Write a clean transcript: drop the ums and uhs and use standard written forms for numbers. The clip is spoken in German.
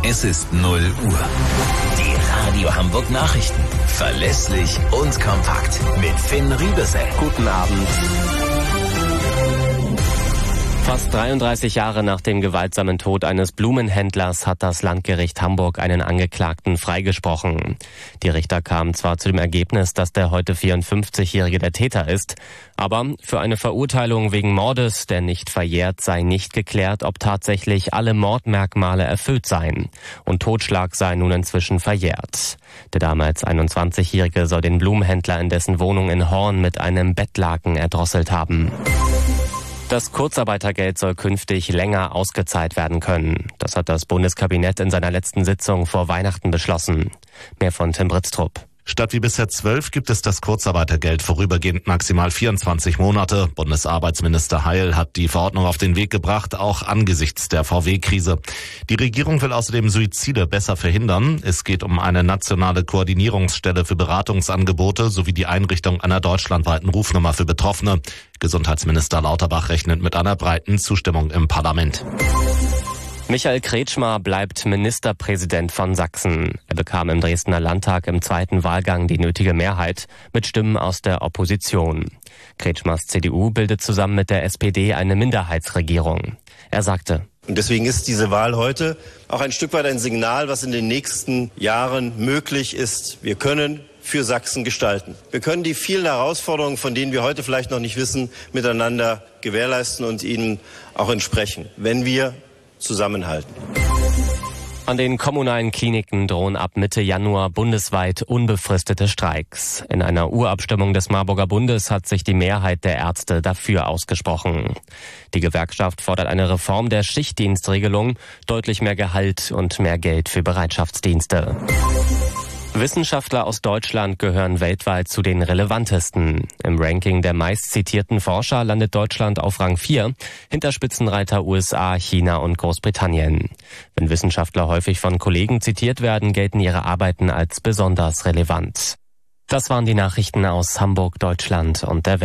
Es ist 0 Uhr. Die Radio Hamburg Nachrichten. Verlässlich und kompakt. Mit Finn Riebesell. Guten Abend. Fast 33 Jahre nach dem gewaltsamen Tod eines Blumenhändlers hat das Landgericht Hamburg einen Angeklagten freigesprochen. Die Richter kamen zwar zu dem Ergebnis, dass der heute 54-Jährige der Täter ist, aber für eine Verurteilung wegen Mordes, der nicht verjährt, sei nicht geklärt, ob tatsächlich alle Mordmerkmale erfüllt seien. Und Totschlag sei nun inzwischen verjährt. Der damals 21-Jährige soll den Blumenhändler in dessen Wohnung in Horn mit einem Bettlaken erdrosselt haben. Das Kurzarbeitergeld soll künftig länger ausgezahlt werden können. Das hat das Bundeskabinett in seiner letzten Sitzung vor Weihnachten beschlossen. Mehr von Tim Britztrup. Statt wie bisher 12 gibt es das Kurzarbeitergeld vorübergehend maximal 24 Monate. Bundesarbeitsminister Heil hat die Verordnung auf den Weg gebracht, auch angesichts der VW-Krise. Die Regierung will außerdem Suizide besser verhindern. Es geht um eine nationale Koordinierungsstelle für Beratungsangebote sowie die Einrichtung einer deutschlandweiten Rufnummer für Betroffene. Gesundheitsminister Lauterbach rechnet mit einer breiten Zustimmung im Parlament. Michael Kretschmer bleibt Ministerpräsident von Sachsen. Er bekam im Dresdner Landtag im zweiten Wahlgang die nötige Mehrheit mit Stimmen aus der Opposition. Kretschmers CDU bildet zusammen mit der SPD eine Minderheitsregierung. Er sagte: Und deswegen ist diese Wahl heute auch ein Stück weit ein Signal, was in den nächsten Jahren möglich ist. Wir können für Sachsen gestalten. Wir können die vielen Herausforderungen, von denen wir heute vielleicht noch nicht wissen, miteinander gewährleisten und ihnen auch entsprechen, wenn wir zusammenhalten. An den kommunalen Kliniken drohen ab Mitte Januar bundesweit unbefristete Streiks. In einer Urabstimmung des Marburger Bundes hat sich die Mehrheit der Ärzte dafür ausgesprochen. Die Gewerkschaft fordert eine Reform der Schichtdienstregelung, deutlich mehr Gehalt und mehr Geld für Bereitschaftsdienste. Wissenschaftler aus Deutschland gehören weltweit zu den relevantesten. Im Ranking der meistzitierten Forscher landet Deutschland auf Rang 4, hinter Spitzenreiter USA, China und Großbritannien. Wenn Wissenschaftler häufig von Kollegen zitiert werden, gelten ihre Arbeiten als besonders relevant. Das waren die Nachrichten aus Hamburg, Deutschland und der Welt.